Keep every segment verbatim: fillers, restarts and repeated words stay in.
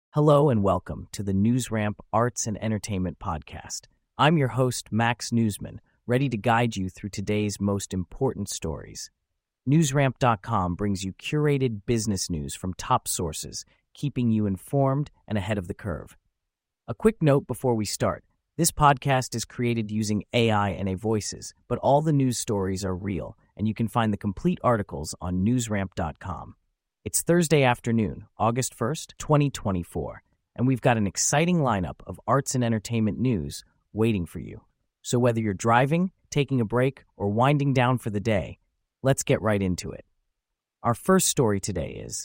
Hello and welcome to the NewsRamp Arts and Entertainment Podcast. I'm your host, Max Newsman, ready to guide you through today's most important stories. NewsRamp dot com brings you curated business news from top sources, keeping you informed and ahead of the curve. A quick note before we start. This podcast is created using A I and A voices, but all the news stories are real, and you can find the complete articles on NewsRamp dot com. It's Thursday afternoon, August first, twenty twenty-four, and we've got an exciting lineup of arts and entertainment news waiting for you. So whether you're driving, taking a break, or winding down for the day, let's get right into it. Our first story today is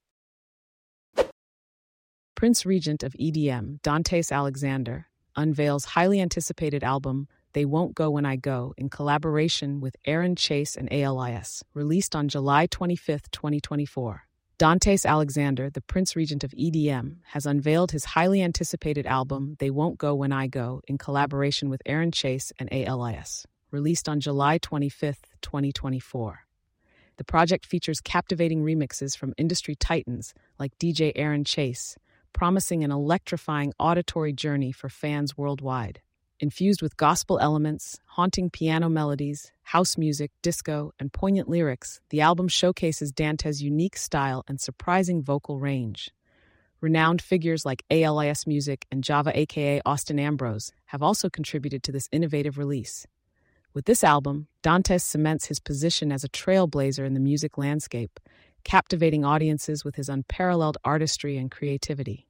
Prince Regent of E D M, Dantes Alexander, unveils highly anticipated album They Won't Go When I Go in collaboration with Aaron Chase and A L I S, released on July twenty-fifth, twenty twenty-four. Dantes Alexander, the Prince Regent of E D M, has unveiled his highly anticipated album They Won't Go When I Go in collaboration with Aaron Chase and A L I S, released on July twenty-fifth, twenty twenty-four. The project features captivating remixes from industry titans like D J Aaron Chase, promising an electrifying auditory journey for fans worldwide. Infused with gospel elements, haunting piano melodies, house music, disco, and poignant lyrics, the album showcases Dantes' unique style and surprising vocal range. Renowned figures like A L I S Music and Java aka Austin Ambrose have also contributed to this innovative release. With this album, Dantes cements his position as a trailblazer in the music landscape, captivating audiences with his unparalleled artistry and creativity.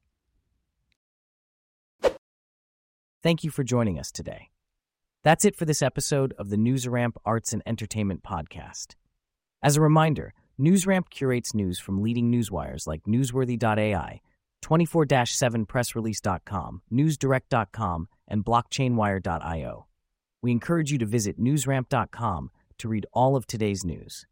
Thank you for joining us today. That's it for this episode of the NewsRamp Arts and Entertainment Podcast. As a reminder, NewsRamp curates news from leading newswires like Newsworthy dot A I, twenty-four seven press release dot com, newsdirect dot com, and blockchainwire dot io. We encourage you to visit newsramp dot com to read all of today's news.